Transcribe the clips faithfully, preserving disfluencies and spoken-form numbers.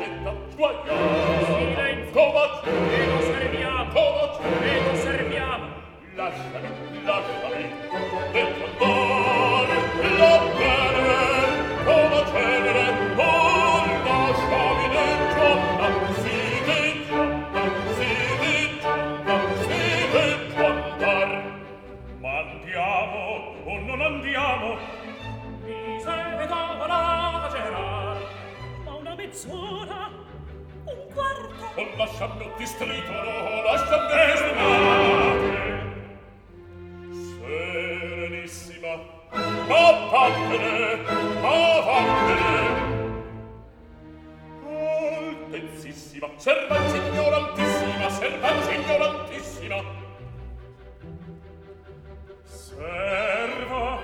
Benedetta, guagliamo. Silenzio. Come prego serviamo. Come prego serviamo. Lasciami, lasciami. Del cantare, la bene, come cenere. Oh, lasciami del giorno. Si del giorno, si del giorno, si del giorno. Ma andiamo o non andiamo? Mi sei da Gerard. Ma una mezz'ora, un quarto. O lasciami un distrito, no, lasciami destinate. Serenissima, ma vattene, ma vattene. Altezissima, servanza ignorantissima, servanza ignorantissima. Serva,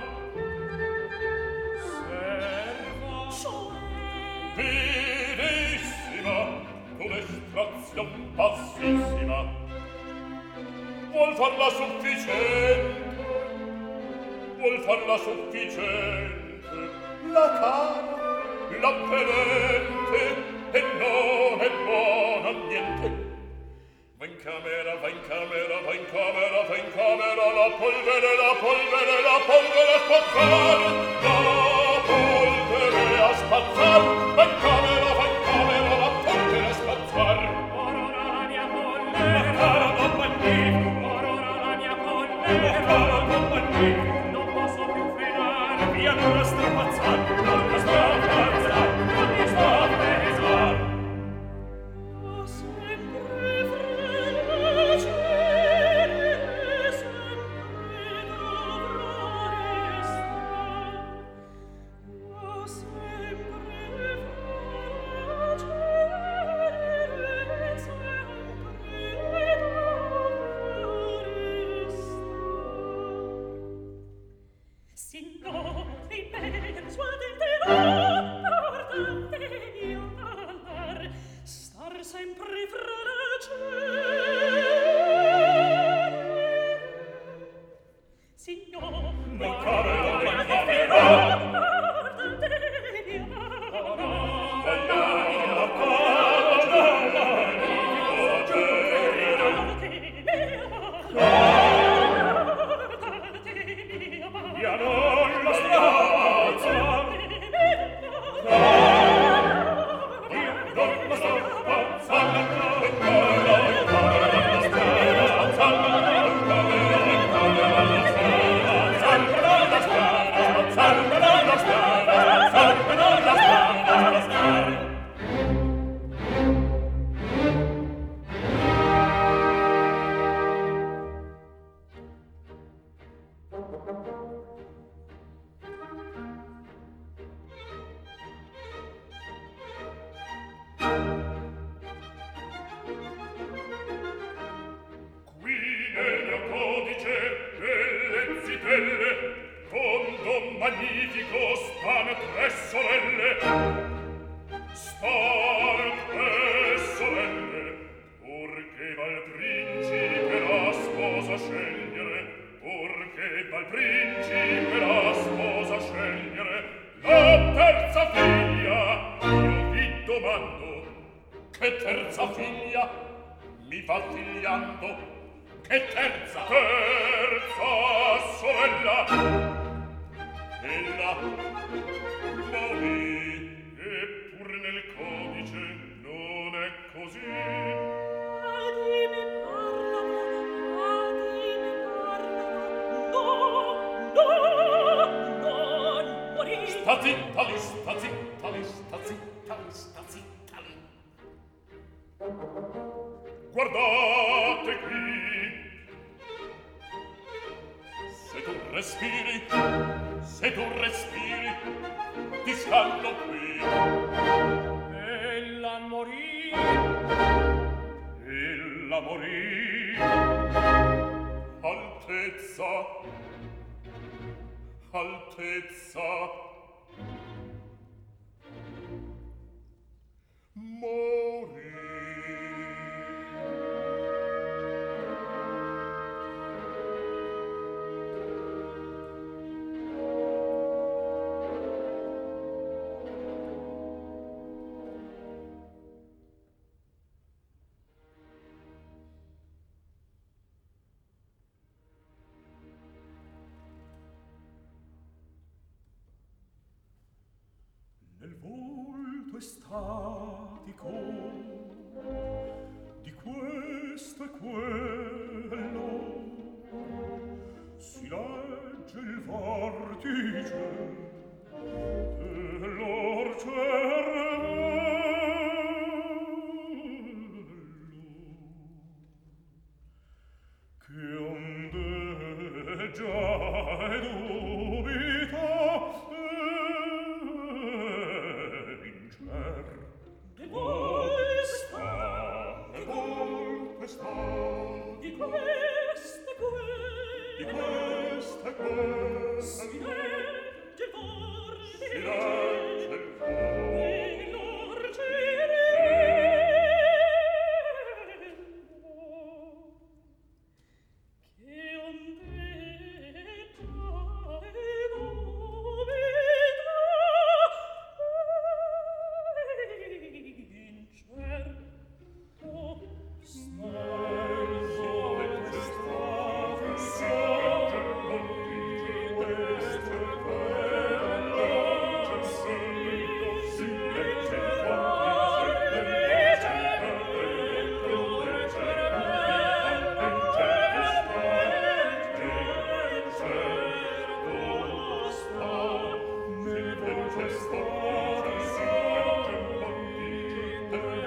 serva, cioè vivissima, con estrazion bassissima. Vuol farla sufficiente, vuol farla sufficiente, la cara, la tenente, e non è buona niente. Va in camera, va in camera, va in camera, va in camera, la polvere, la polvere, la polvere a spazzare, la polvere a spazzare, va in camera, va in camera, la polvere a spazzare. Orora la mia polvere, la cara compagnia, orora la mia polvere, la cara compagnia, non posso più frenare, via non la strapazzare, non la strapazzare, non mi strapazzare. tutto è statico, di questo e quello si legge il vortice dell'or cervello, che ondeggia e dubita e incerto sta, e volte sta, di queste quelle, di queste quelle, si legge il vortice, si legge il dell'or cervello, che ondeggia e dubita e incerto sta. Sta